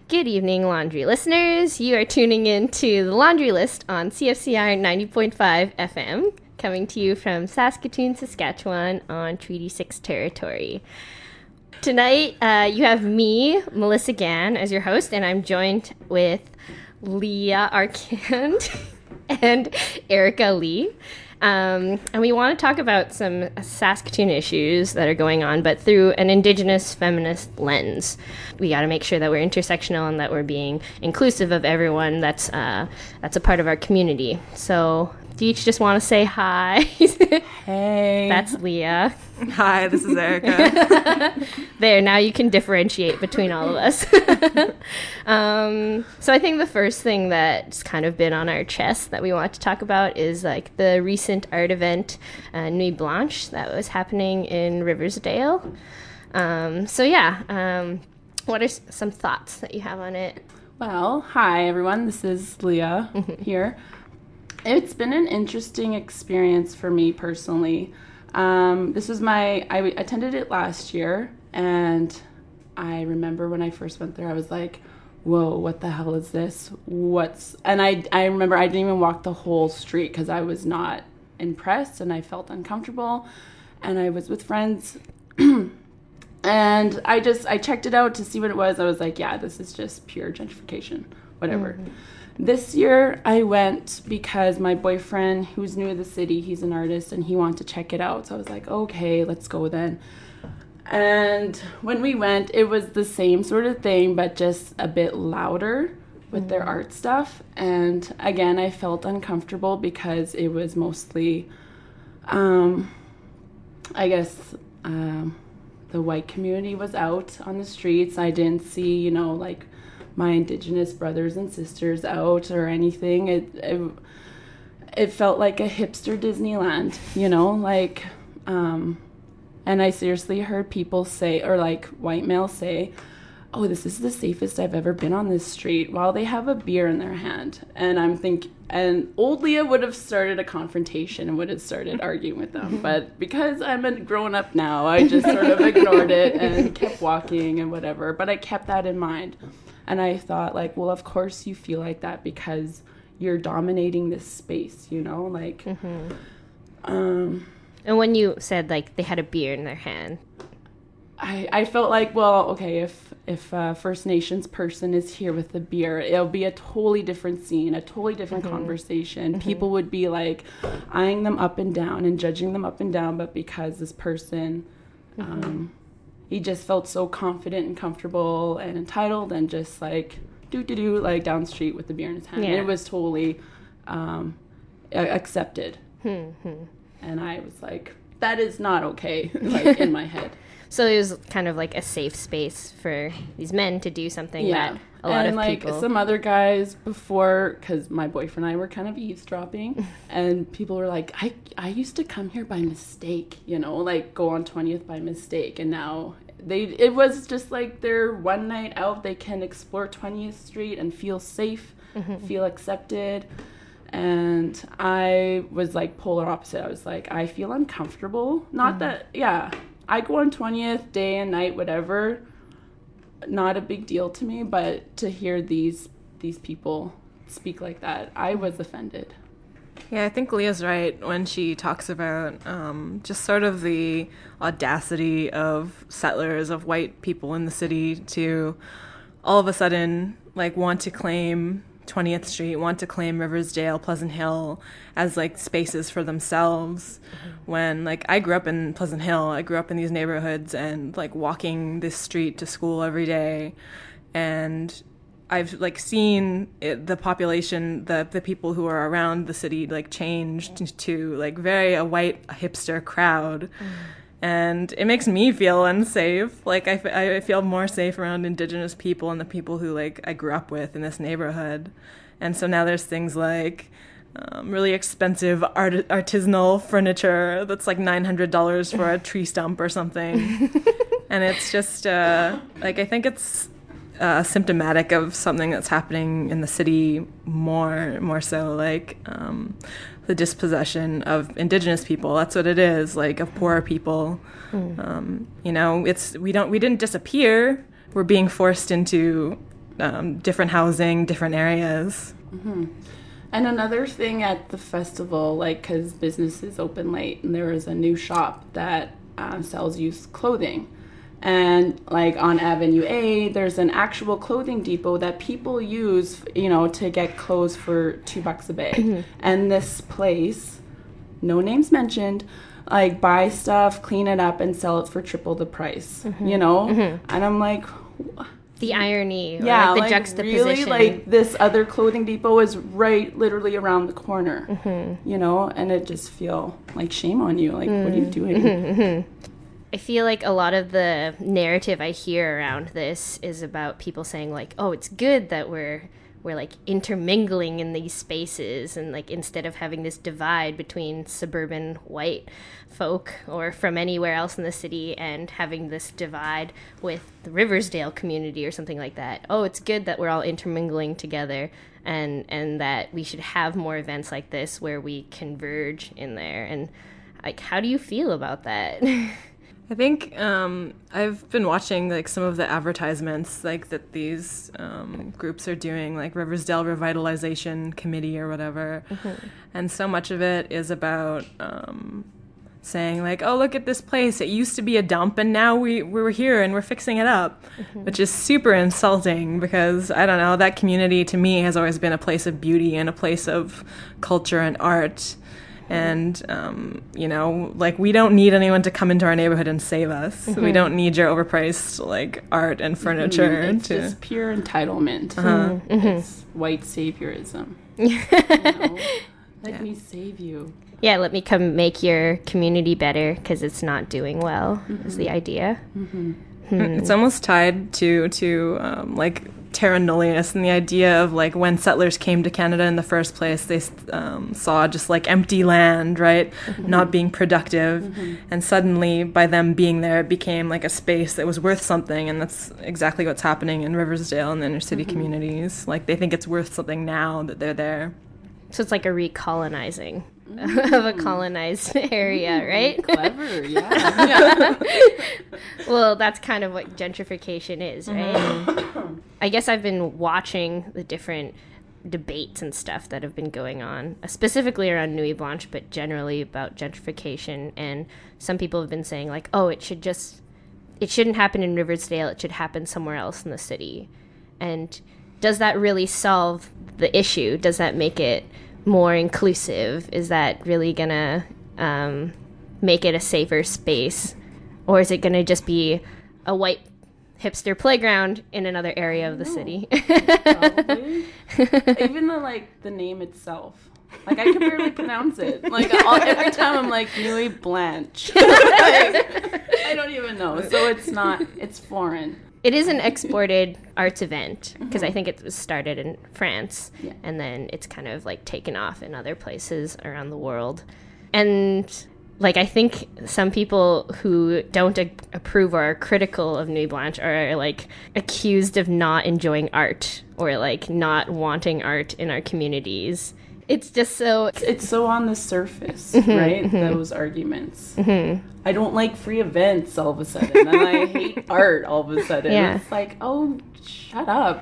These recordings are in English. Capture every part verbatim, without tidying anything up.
Good evening, Laundry listeners. You are tuning in to the Laundry List on C F C R ninety point five F M, coming to you from Saskatoon, Saskatchewan on Treaty six territory. Tonight, uh, you have me, Melissa Gann, as your host, and I'm joined with Leah Arcand and Erica Lee. Um, and we want to talk about some Saskatoon issues that are going on, but through an Indigenous feminist lens. We got to make sure that we're intersectional and that we're being inclusive of everyone that's uh, that's a part of our community. So, do you each just want to say hi? Hey. That's Leah. Hi, this is Erica. There, now you can differentiate between all of us. um, so I think the first thing that's kind of been on our chest that we want to talk about is like the recent art event, uh, Nuit Blanche, that was happening in Riversdale. Um, so yeah, um, what are s- some thoughts that you have on it? Well, hi everyone, this is Leah here. It's been an interesting experience for me personally. Um, this was my, I attended it last year, and I remember when I first went there, I was like, whoa, what the hell is this? What's, and I, I remember I didn't even walk the whole street because I was not impressed and I felt uncomfortable, and I was with friends, and I just, I checked it out to see what it was. I was like, yeah, this is just pure gentrification, whatever. Mm-hmm. This year I went because my boyfriend, who's new to the city, he's an artist, and he wanted to check it out. So I was like, okay, let's go then. And when we went, it was the same sort of thing, but just a bit louder with mm-hmm. their art stuff. And again, I felt uncomfortable because it was mostly, um, I guess, um, the white community was out on the streets. I didn't see, you know, like, my Indigenous brothers and sisters out or anything. It, it it felt like a hipster Disneyland, you know, like, um, and I seriously heard people say, or like white males say, oh, this is the safest I've ever been on this street, while they have a beer in their hand. And I'm thinking, and old Leah would have started a confrontation and would have started arguing with them. But because I'm a grown up now, I just sort of ignored it and kept walking and whatever. But I kept that in mind. And I thought, like, well, of course you feel like that because you're dominating this space, you know? Like, mm-hmm. um... And when you said, like, they had a beer in their hand, I, I felt like, well, okay, if if a First Nations person is here with the beer, it'll be a totally different scene, a totally different mm-hmm. conversation. Mm-hmm. People would be, like, eyeing them up and down and judging them up and down, but because this person... Mm-hmm. um he just felt so confident and comfortable and entitled and just like do-do-do, like down the street with the beer in his hand. Yeah. It was totally um, accepted. Mm-hmm. And I was like, that is not okay, like in my head. So it was kind of like a safe space for these men to do something yeah. that a lot and of like people... some other guys before, because my boyfriend and I were kind of eavesdropping, and people were like, I, I used to come here by mistake, you know, like go on twentieth by mistake, and now they it was just like their one night out, they can explore twentieth Street and feel safe, mm-hmm. feel accepted. And I was like polar opposite. I was like, I feel uncomfortable. Not mm-hmm. that, yeah, I go on twentieth day and night, whatever. Not a big deal to me, but to hear these these people speak like that, I was offended. Yeah, I think Leah's right when she talks about um, just sort of the audacity of settlers, of white people in the city to all of a sudden like want to claim twentieth Street, want to claim Riversdale, Pleasant Hill as like spaces for themselves. Mm-hmm. When like I grew up in Pleasant Hill, I grew up in these neighborhoods and like walking this street to school every day, and I've like seen it, the population, the the people who are around the city like changed to like very a white hipster crowd. Mm. And it makes me feel unsafe. Like, I, I feel more safe around Indigenous people and the people who, like, I grew up with in this neighborhood. And so now there's things like um, really expensive art- artisanal furniture that's, like, nine hundred dollars for a tree stump or something. And it's just, uh, like, I think it's uh, symptomatic of something that's happening in the city more, more so, like... Um, the dispossession of Indigenous people. That's what it is, like of poorer people. Mm. Um, you know, it's we don't we didn't disappear. We're being forced into um, different housing, different areas. Mm-hmm. And another thing at the festival, like, because businesses open late, and there is a new shop that um, sells used clothing. And, like, on Avenue A, there's an actual clothing depot that people use, you know, to get clothes for two bucks a bag. Mm-hmm. And this place, no names mentioned, like, buy stuff, clean it up, and sell it for triple the price, mm-hmm. you know? Mm-hmm. And I'm like... The irony, or yeah, like the like juxtaposition. Really, like, this other clothing depot is right, literally around the corner, mm-hmm. you know, and it just feel like shame on you. Like, mm-hmm. what are you doing? Mm-hmm. I feel like a lot of the narrative I hear around this is about people saying, like, oh, it's good that we're we're like intermingling in these spaces, and like instead of having this divide between suburban white folk or from anywhere else in the city and having this divide with the Riversdale community or something like that. Oh, it's good that we're all intermingling together, and and that we should have more events like this where we converge in there. And like, how do you feel about that? I think um, I've been watching like some of the advertisements like that these um, groups are doing, like Riversdale Revitalization Committee or whatever, mm-hmm. and so much of it is about um, saying like, oh, look at this place, it used to be a dump and now we we're here and we're fixing it up, mm-hmm. which is super insulting because, I don't know, that community to me has always been a place of beauty and a place of culture and art. And, um, you know, like, we don't need anyone to come into our neighborhood and save us. Mm-hmm. We don't need your overpriced, like, art and furniture. Mm-hmm. It's to... just pure entitlement. Uh-huh. Mm-hmm. It's white saviorism. you know? Let yeah. me save you. Yeah, let me come make your community better because it's not doing well, mm-hmm. is the idea. Mm-hmm. Hmm. It's almost tied to, to um, like, terra nullius and the idea of, like, when settlers came to Canada in the first place, they um, saw just, like, empty land, right, mm-hmm. not being productive, mm-hmm. and suddenly, by them being there, it became, like, a space that was worth something, and that's exactly what's happening in Riversdale and the inner city mm-hmm. communities. Like, they think it's worth something now that they're there. So it's like a recolonizing mm. of a colonized area, mm, right? Clever, yeah. yeah. Well, that's kind of what gentrification is, right? Mm-hmm. I guess I've been watching the different debates and stuff that have been going on, uh, specifically around Nuit Blanche, but generally about gentrification. And some people have been saying, like, oh, it should just, it shouldn't happen in Riversdale, it should happen somewhere else in the city. And does that really solve the issue? Does that make it more inclusive? Is that really gonna um, make it a safer space? Or is it gonna just be a white hipster playground in another area of the city? Probably. Even the, like, the name itself. Like, I can barely pronounce it. Like, all, every time I'm like, Nuit Blanche. Like, I don't even know. So it's not, it's foreign. It is an exported arts event because mm-hmm. I think it was started in France, yeah. and then it's kind of like taken off in other places around the world. And like, I think some people who don't a- approve or are critical of Nuit Blanche are like accused of not enjoying art or like not wanting art in our communities. It's just so... It's so on the surface, mm-hmm, right? Mm-hmm. Those arguments. Mm-hmm. I don't like free events all of a sudden, and I hate art all of a sudden. Yeah. It's like, oh, shut up.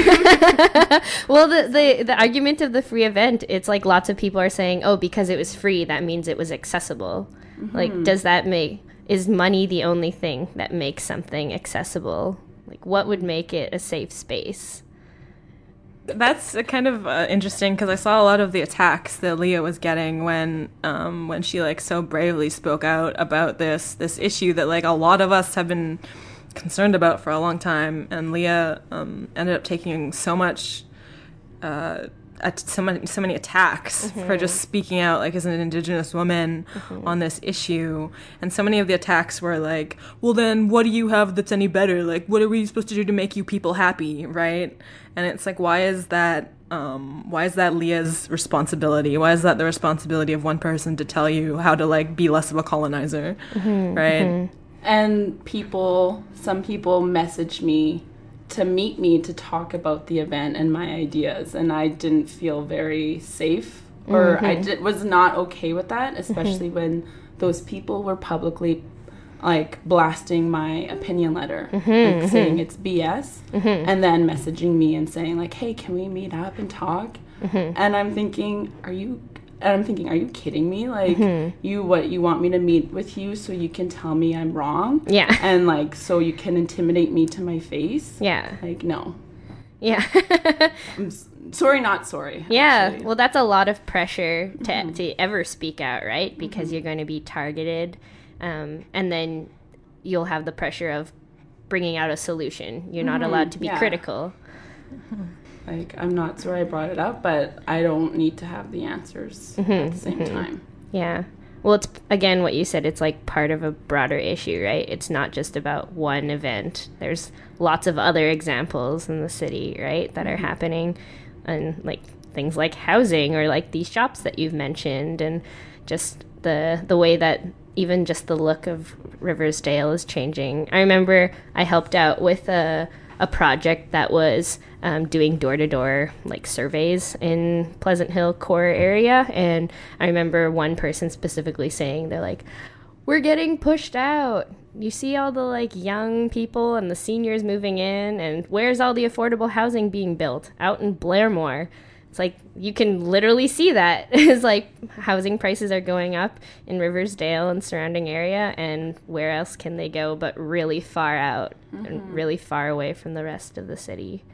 Well, the, the, the argument of the free event, it's like lots of people are saying, oh, because it was free, that means it was accessible. Mm-hmm. Like, does that make... Is money the only thing that makes something accessible? Like, what would make it a safe space? That's kind of uh, interesting because I saw a lot of the attacks that Leah was getting when um, when she like so bravely spoke out about this this issue that like a lot of us have been concerned about for a long time, and Leah um, ended up taking so much uh, at so many so many attacks mm-hmm. for just speaking out like as an Indigenous woman mm-hmm. on this issue. And so many of the attacks were like, well then what do you have that's any better? Like, what are we supposed to do to make you people happy, right? And it's like, why is that um why is that Leah's responsibility? Why is that the responsibility of one person to tell you how to like be less of a colonizer, mm-hmm. right? Mm-hmm. And people some people messaged me to meet me to talk about the event and my ideas, and I didn't feel very safe, or mm-hmm. I did, was not okay with that, especially mm-hmm. when those people were publicly like blasting my opinion letter, Mm-hmm, like mm-hmm. saying it's B S, Mm-hmm. and then messaging me and saying like, hey, can we meet up and talk? Mm-hmm. And I'm thinking, are you and I'm thinking, are you kidding me? Like, Mm-hmm. you what you want me to meet with you so you can tell me I'm wrong? Yeah. And like so you can intimidate me to my face? Yeah. Like, no. Yeah. I'm s- sorry, not sorry. Yeah, actually. well, that's a lot of pressure to, Mm-hmm. to ever speak out, right? Because Mm-hmm. you're going to be targeted, um, and then you'll have the pressure of bringing out a solution. You're not Mhm, allowed to be yeah. critical. Like, I'm not sorry I brought it up, but I don't need to have the answers at the same time. Yeah. Well, it's, again, what you said, it's like part of a broader issue, right? It's not just about one event. There's lots of other examples in the city, right, that are happening, and like things like housing or like these shops that you've mentioned, and just the the way that even just the look of Riversdale is changing. I remember I helped out with a a project that was um, doing door-to-door like surveys in Pleasant Hill core area, and I remember one person specifically saying, they're like, we're getting pushed out. You see all the like young people and the seniors moving in, and where's all the affordable housing being built? Out in Blairmore. It's like you can literally see that. It's like housing prices are going up in Riversdale and surrounding area, and where else can they go but really far out and really far away from the rest of the city.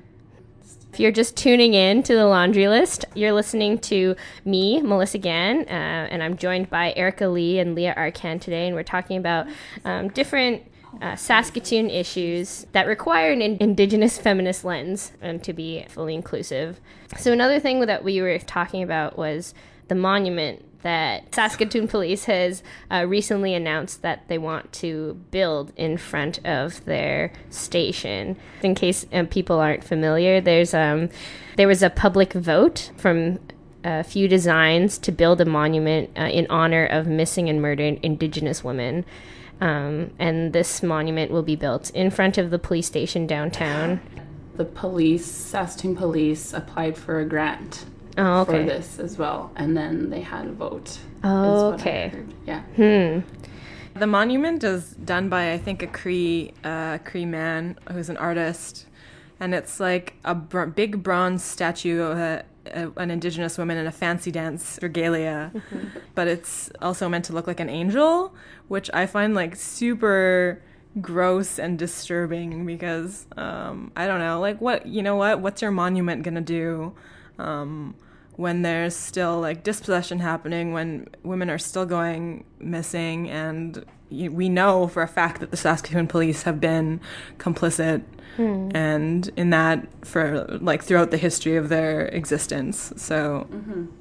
If you're just tuning in to the Laundry List, you're listening to me, Melissa Gann, uh, and I'm joined by Erica Lee and Leah Arcan today, and we're talking about um, different uh, Saskatoon issues that require an in- Indigenous feminist lens and to be fully inclusive. So another thing that we were talking about was the monument that Saskatoon Police has uh, recently announced that they want to build in front of their station. In case um, people aren't familiar, there's um, there was a public vote from a few designs to build a monument uh, in honor of missing and murdered Indigenous women. Um, and this monument will be built in front of the police station downtown. The police, Saskatoon Police, applied for a grant Oh, okay. for this as well, and then they had a vote. Oh, is what I okay. heard. Yeah. Hmm. The monument is done by, I think, a Cree, uh, Cree man who's an artist. And it's like a br- big bronze statue of a, a, an Indigenous woman in a fancy dance regalia. But it's also meant to look like an angel, which I find like super gross and disturbing because, um, I don't know, like what, you know what, what's your monument gonna do? Um, when there's still like dispossession happening, when women are still going missing, and y- we know for a fact that the Saskatoon Police have been complicit Hmm. and in that for like throughout the history of their existence. So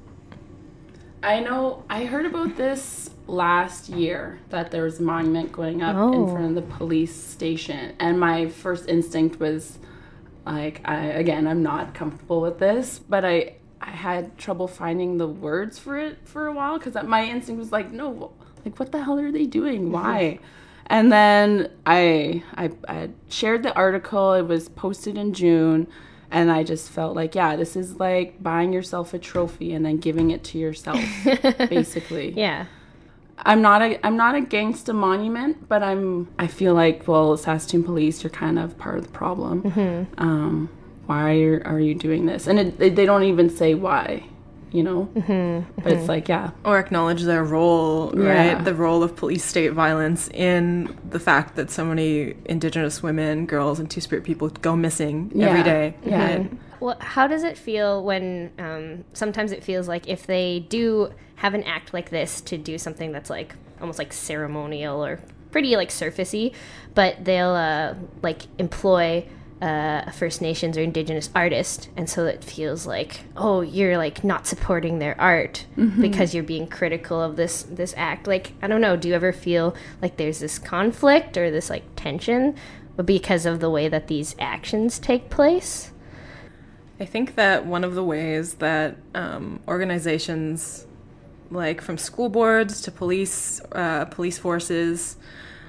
I know, I heard about this last year, that there was a monument going up Oh. in front of the police station, and my first instinct was like, I again, I'm not comfortable with this, but I I had trouble finding the words for it for a while, because my instinct was like, no, like what the hell are they doing? Why? And then I, I I shared the article. It was posted in June, and I just felt like, yeah, this is like buying yourself a trophy and then giving it to yourself, basically. Yeah. I'm not a I'm not against a monument, but I'm I feel like, well, Saskatoon Police, you're kind of part of the problem. Mm-hmm. Um, why are, are you doing this? And it, they, they don't even say why, you know. Mm-hmm. But it's like, yeah, or acknowledge their role, Yeah. right? The role of police state violence in the fact that so many Indigenous women, girls, and Two-Spirit people go missing Yeah. every day. Yeah. Right? Well, how does it feel when um, sometimes it feels like if they do have an act like this to do something that's like almost like ceremonial or pretty like surfacey, but they'll uh, like employ uh, a First Nations or Indigenous artist, and so it feels like, oh, you're like not supporting their art because you're being critical of this this act. Like, I don't know, do you ever feel like there's this conflict or this like tension because of the way that these actions take place? I think that one of the ways that um, organizations, like from school boards to police, uh, police forces,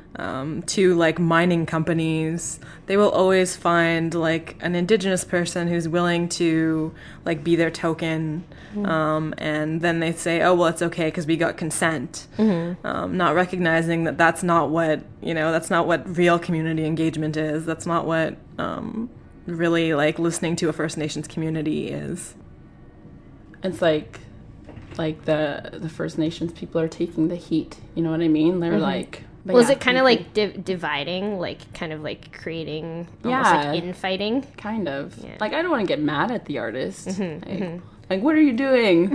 um, to like mining companies, they will always find like an indigenous person who's willing to like be their token, mm-hmm. um, and then they say, oh well, it's okay because we got consent, mm-hmm. um, not recognizing that that's not what you know that's not what real community engagement is. That's not what um, really like listening to a First Nations community is. It's like like the the First Nations people are taking the heat. You know what I mean? They're mm-hmm. like. But well, yeah, is it kind of like div- dividing, like kind of like creating almost yeah, like infighting? Kind of. Yeah. Like, I don't want to get mad at the artist. Mm-hmm, like, mm-hmm. like, what are you doing?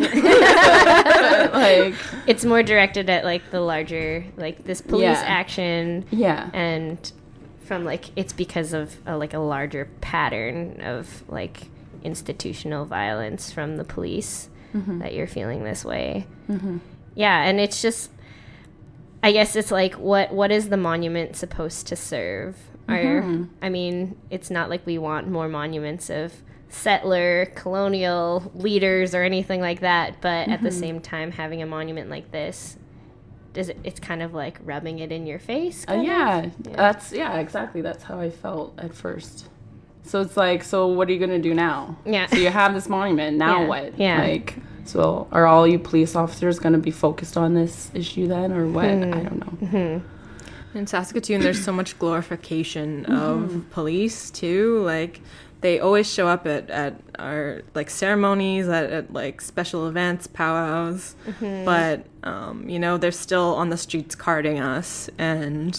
Like, it's more directed at like the larger, like this police yeah. action. Yeah. And from like, it's because of a, like a larger pattern of like institutional violence from the police mm-hmm. that you're feeling this way. Mm-hmm. Yeah, and it's just... I guess it's like, what what is the monument supposed to serve? Mm-hmm. Or, I mean, it's not like we want more monuments of settler, colonial leaders or anything like that, but mm-hmm. at the same time, having a monument like this, does it, it's kind of like rubbing it in your face? Uh, yeah, yeah, that's, yeah, exactly. That's how I felt at first. So it's like, so what are you going to do now? Yeah. So you have this monument, now yeah. what? Yeah. Like... So are all you police officers going to be focused on this issue then, or what? Mm-hmm. I don't know. Mm-hmm. In Saskatoon, there's so much glorification mm-hmm. of police, too. Like, they always show up at, at our, like, ceremonies, at, at like, special events, powwows. Mm-hmm. But, um, you know, they're still on the streets carding us and,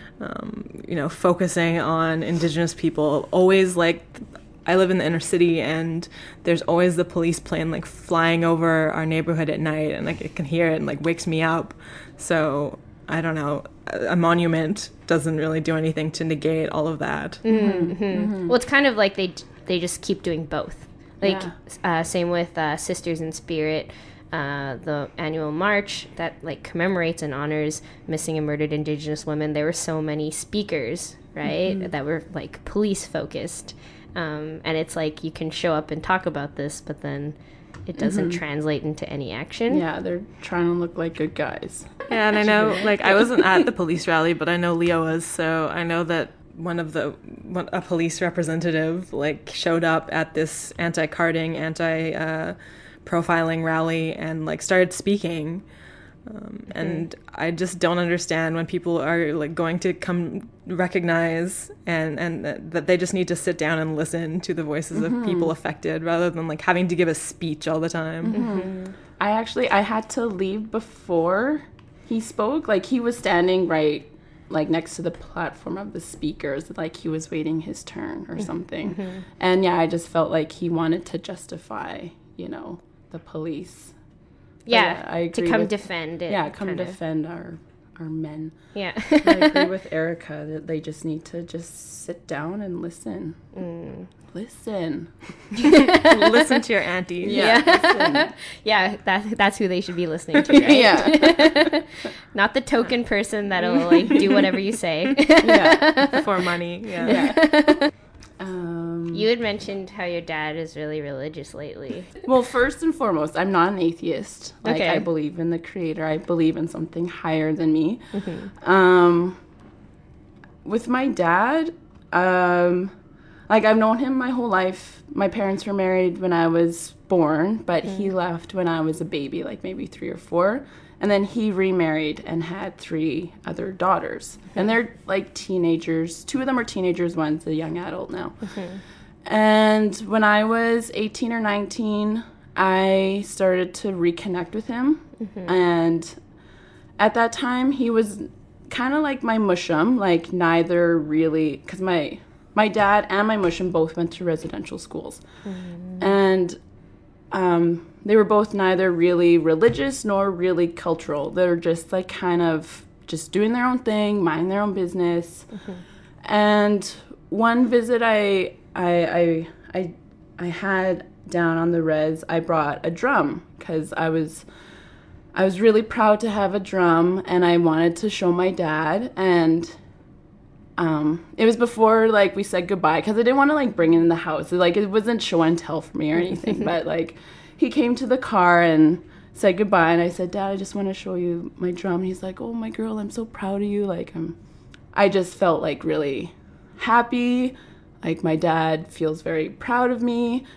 um, you know, focusing on Indigenous people. Always, like... I live in the inner city, and there's always the police plane, like, flying over our neighborhood at night, and, like, I can hear it and, like, wakes me up. So, I don't know, a, a monument doesn't really do anything to negate all of that. Mm-hmm. Mm-hmm. Well, it's kind of like they they just keep doing both. Like, yeah. uh, same with uh, Sisters in Spirit, uh, the annual march that, like, commemorates and honors missing and murdered Indigenous women. There were so many speakers, right, mm-hmm. that were, like, police-focused. Um, and it's like you can show up and talk about this, but then it doesn't mm-hmm. translate into any action. Yeah, they're trying to look like good guys. Yeah, and I know, like, I wasn't at the police rally, but I know Leo was, so I know that one of the, one, a police representative, like, showed up at this anti-carding, anti-profiling uh, rally and, like, started speaking. Um, and mm-hmm. I just don't understand when people are like going to come recognize and, and that, that they just need to sit down and listen to the voices mm-hmm. of people affected rather than like having to give a speech all the time. Mm-hmm. I actually, I had to leave before he spoke. Like he was standing right like next to the platform of the speakers, like he was waiting his turn or something. Mm-hmm. And yeah, I just felt like he wanted to justify, you know, the police. Yeah, yeah, I agree to come with, defend it. Yeah, come kinda. defend our our men. Yeah. I agree with Erica that they just need to just sit down and listen. Mm. Listen. Listen to your auntie. Yeah. Yeah, yeah that, that's who they should be listening to, right? Yeah. Not the token person that'll like do whatever you say. Yeah. For money. Yeah. Yeah. Um, you had mentioned how your dad is really religious lately. Well, first and foremost, I'm not an atheist. Like, okay. I believe in the Creator. I believe in something higher than me. Mm-hmm. Um, with my dad, um, like, I've known him my whole life. My parents were married when I was born, but mm. he left when I was a baby, like maybe three or four. And then he remarried and had three other daughters. Mm-hmm. And they're like teenagers. Two of them are teenagers, one's a young adult now. Mm-hmm. And when I was eighteen or nineteen, I started to reconnect with him. Mm-hmm. And at that time, he was kind of like my mushum, like neither really, because my, my dad and my mushum both went to residential schools. Mm-hmm. And um, they were both neither really religious nor really cultural. They were just like kind of just doing their own thing, minding their own business. Mm-hmm. And one visit I, I, I, I, I had down on the res, I brought a drum because I was, I was really proud to have a drum and I wanted to show my dad. And um, it was before like we said goodbye because I didn't want to like bring it in the house. Like it wasn't show and tell for me or anything, but like he came to the car and said goodbye. And I said, Dad, I just want to show you my drum. And he's like, oh, my girl, I'm so proud of you. Like I'm, I just felt like really happy. Like my dad feels very proud of me.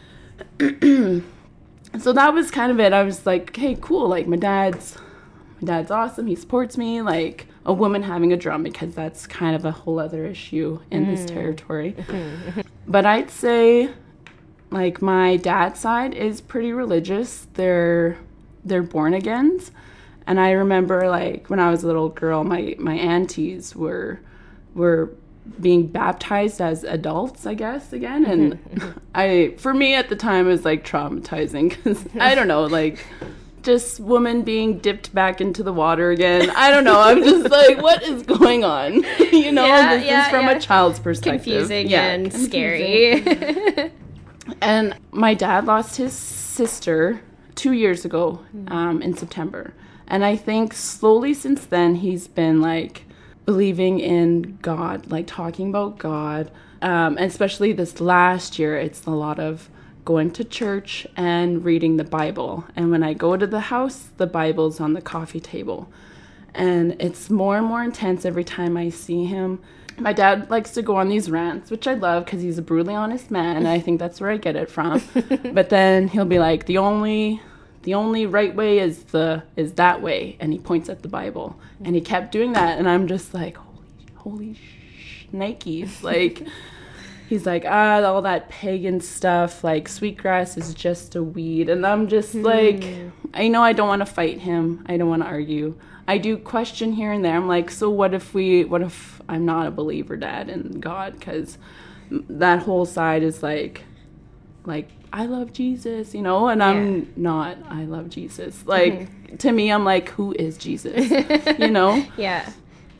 So that was kind of it. I was like, hey, cool. Like my dad's, my dad's awesome. He supports me. Like a woman having a drum, because that's kind of a whole other issue in mm. this territory. But I'd say, like, my dad's side is pretty religious. They're they're born agains. And I remember, like, when I was a little girl, my, my aunties were were being baptized as adults, I guess, again. And I, for me at the time, it was, like, traumatizing. Because, I don't know, like, just women being dipped back into the water again. I don't know. I'm just like, what is going on? You know, yeah, this yeah, is from yeah. a child's perspective. Confusing yeah, and confusing. scary. And my dad lost his sister two years ago um, in September. And I think slowly since then, he's been, like, believing in God, like, talking about God. Um, and especially this last year, it's a lot of going to church and reading the Bible. And when I go to the house, the Bible's on the coffee table. And it's more and more intense every time I see him. My dad likes to go on these rants, which I love because he's a brutally honest man, and I think that's where I get it from. But then he'll be like, the only the only right way is the is that way, and he points at the Bible. And he kept doing that, and I'm just like, holy holy sh- Nikes. Like, he's like, ah, all that pagan stuff, like sweetgrass is just a weed. And I'm just like, mm. I know I don't want to fight him. I don't want to argue. I do question here and there. I'm like, so what if we, what if I'm not a believer, Dad, in God? Because that whole side is like, like, I love Jesus, you know, and yeah. I'm not, I love Jesus. Like, mm-hmm. to me, I'm like, who is Jesus? You know? Yeah.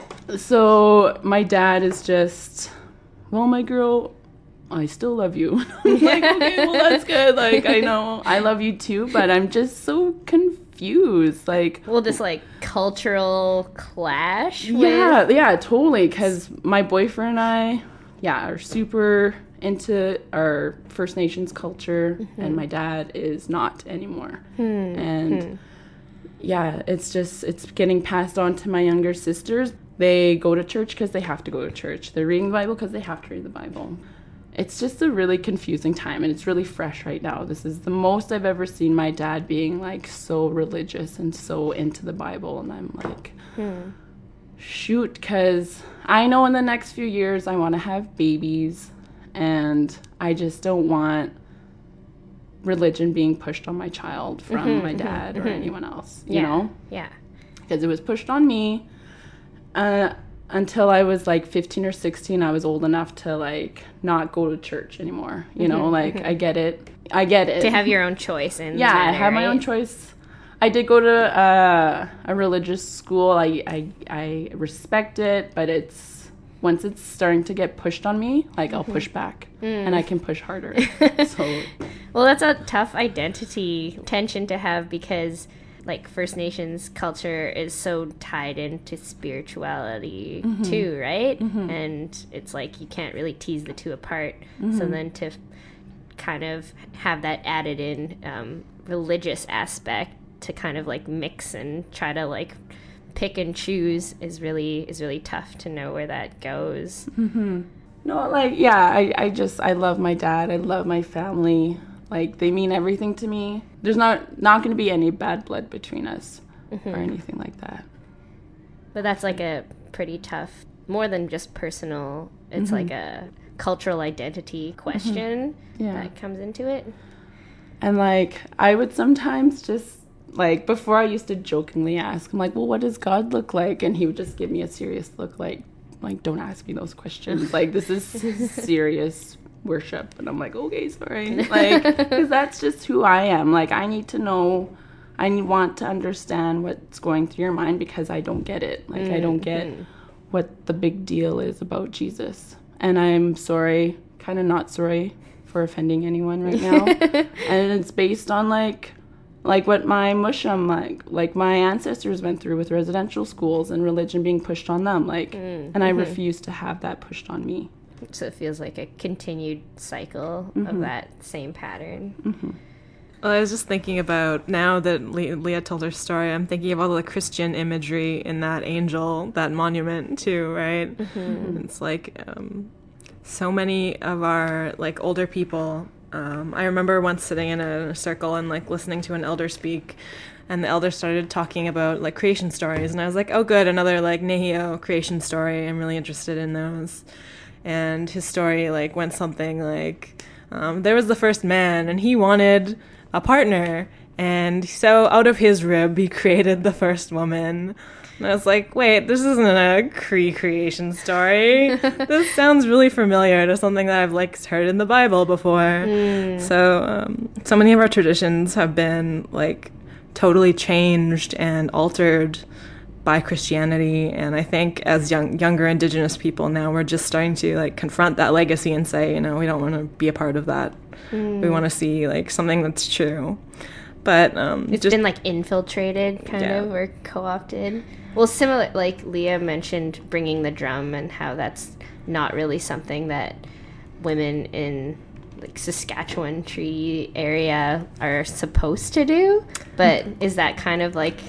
So my dad is just, well, my girl, I still love you. I'm like, okay, well, that's good. Like, I know I love you too, but I'm just so confused. Like, well, just like cultural clash. Yeah, with... yeah, totally. Because my boyfriend and I, yeah, are super into our First Nations culture, mm-hmm. and my dad is not anymore. Hmm. And hmm. yeah, it's just, it's getting passed on to my younger sisters. They go to church because they have to go to church. They're reading the Bible because they have to read the Bible. It's just a really confusing time, and it's really fresh right now. This is the most I've ever seen my dad being, like, so religious and so into the Bible, and I'm like, hmm. shoot, because I know in the next few years I want to have babies, and I just don't want religion being pushed on my child from mm-hmm, my dad mm-hmm, or mm-hmm. anyone else, you yeah, know? Yeah. Because it was pushed on me. Uh, until I was like fifteen or sixteen, I was old enough to like not go to church anymore. You know, mm-hmm, like mm-hmm. I get it. I get it. To have your own choice. In yeah, matter, I have right? my own choice. I did go to uh, a religious school. I, I I respect it, but it's once it's starting to get pushed on me, like mm-hmm. I'll push back mm. and I can push harder. So, well, that's a tough identity tension to have because, like, First Nations culture is so tied into spirituality mm-hmm. too, right? Mm-hmm. And it's like you can't really tease the two apart. Mm-hmm. So then to f- kind of have that added in um, religious aspect to kind of like mix and try to like pick and choose is really is really tough to know where that goes. Mm-hmm. No, like, yeah, I, I just, I love my dad. I love my family. Like, they mean everything to me. There's not not going to be any bad blood between us mm-hmm. or anything like that. But that's like a pretty tough, more than just personal, it's mm-hmm. like a cultural identity question mm-hmm. yeah. that comes into it. And, like, I would sometimes just, like, before I used to jokingly ask him, like, well, what does God look like? And he would just give me a serious look, like, like, don't ask me those questions. Like, this is serious worship. And I'm like, okay, sorry. Like, because that's just who I am. Like, I need to know, I want to understand what's going through your mind because I don't get it. Like, mm-hmm. I don't get what the big deal is about Jesus. And I'm sorry, kind of not sorry for offending anyone right now. And it's based on, like, like what my mushum, like, like my ancestors went through with residential schools and religion being pushed on them. Like, mm-hmm. and I refuse to have that pushed on me. So it feels like a continued cycle mm-hmm. of that same pattern. Mm-hmm. Well, I was just thinking about, now that Le- Leah told her story, I'm thinking of all the Christian imagery in that angel, that monument too, right? Mm-hmm. It's like um, so many of our like older people. Um, I remember once sitting in a, in a circle and like listening to an elder speak, and the elder started talking about like creation stories, and I was like, oh, good, another like Nehio creation story. I'm really interested in those. And his story like went something like, um, there was the first man, and he wanted a partner, and so out of his rib he created the first woman. And I was like, wait, this isn't a Cree-creation story. This sounds really familiar to something that I've like heard in the Bible before. Mm. So um, so many of our traditions have been like totally changed and altered by Christianity, and I think as young younger Indigenous people now, we're just starting to like confront that legacy and say, you know, we don't want to be a part of that. Mm. We want to see like something that's true. But um, it's just been like infiltrated, kind yeah. of, or co-opted. Well, similar, like Leah mentioned, bringing the drum and how that's not really something that women in like Saskatchewan Treaty area are supposed to do. But is that kind of like?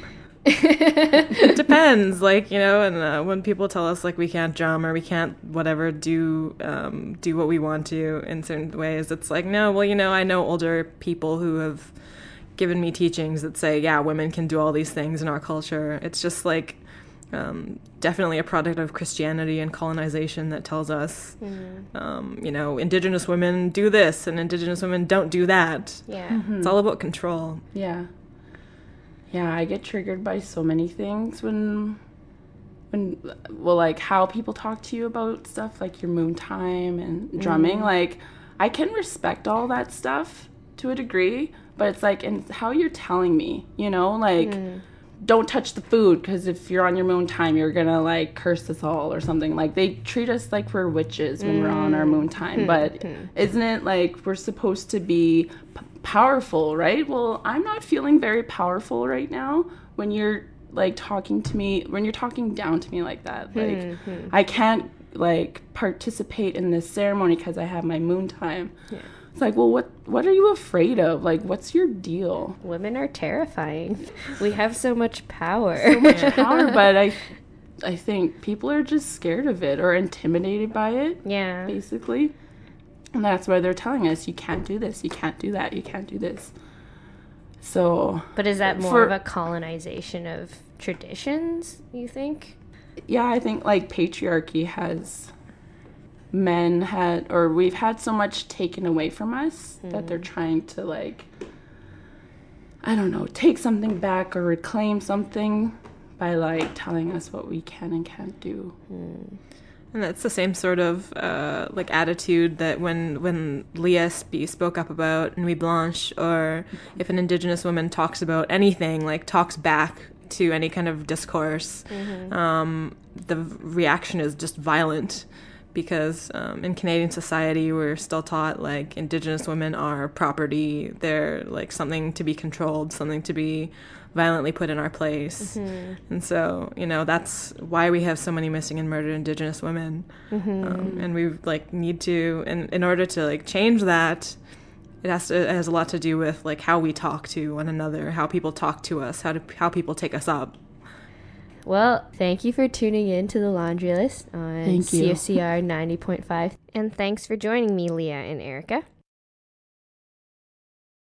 It depends, like, you know, and uh, when people tell us like we can't drum or we can't whatever do um, do what we want to in certain ways, it's like, no, well, you know, I know older people who have given me teachings that say, yeah, women can do all these things in our culture. It's just like um, definitely a product of Christianity and colonization that tells us, mm-hmm. um, you know, Indigenous women do this and Indigenous women don't do that. Yeah, mm-hmm. It's all about control. Yeah. Yeah, I get triggered by so many things when, when, well, like how people talk to you about stuff like your moon time and drumming. Mm. Like, I can respect all that stuff to a degree, but it's like, and how you're telling me, you know, like, mm. don't touch the food because if you're on your moon time, you're gonna like curse us all or something. Like, they treat us like we're witches when mm. we're on our moon time, mm. but mm. isn't it like we're supposed to be p- powerful, right? Well, I'm not feeling very powerful right now when you're like talking to me, when you're talking down to me like that. Like, mm-hmm. I can't like participate in this ceremony because I have my moon time. Yeah. It's like, well, what what are you afraid of? Like, what's your deal? Women are terrifying. We have so much power. So much power, but I I think people are just scared of it or intimidated by it. Yeah. Basically. And that's why they're telling us, you can't do this, you can't do that, you can't do this. So... But is that more for, of a colonization of traditions, you think? Yeah, I think, like, patriarchy has... Men had... Or we've had so much taken away from us mm. that they're trying to, like... I don't know, take something back or reclaim something by, like, telling us what we can and can't do. Mm. And that's the same sort of uh, like attitude that when when Leah sp- spoke up about Nuit Blanche, or if an Indigenous woman talks about anything, like talks back to any kind of discourse, mm-hmm. um, the reaction is just violent. Because um, in Canadian society, we're still taught like Indigenous women are property. They're like something to be controlled, something to be violently put in our place. Mm-hmm. And so, you know, that's why we have so many missing and murdered Indigenous women. Mm-hmm. Um, and we like need to, and in order to like change that, it has to, it has a lot to do with like how we talk to one another, how people talk to us, how to, how people take us up. Well, thank you for tuning in to the Laundry List on C F C R ninety point five. And thanks for joining me, Leah and Erica.